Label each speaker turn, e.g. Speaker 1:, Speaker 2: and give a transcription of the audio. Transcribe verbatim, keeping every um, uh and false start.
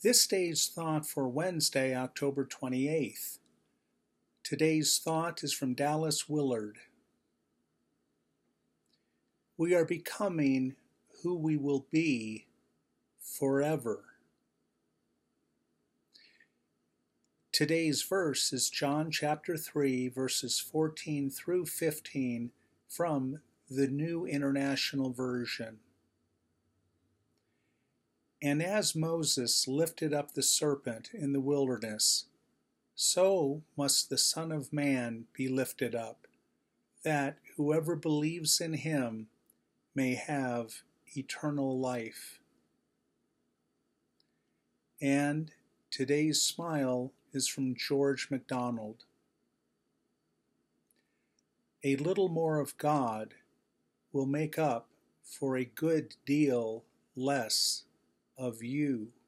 Speaker 1: This day's thought for Wednesday, October twenty-eighth. Today's thought is from Dallas Willard. We are becoming who we will be forever. Today's verse is John chapter three, verses fourteen through fifteen from the New International Version. And as Moses lifted up the serpent in the wilderness, so must the Son of Man be lifted up, that whoever believes in him may have eternal life. And today's smile is from George MacDonald. A little more of God will make up for a good deal less of you.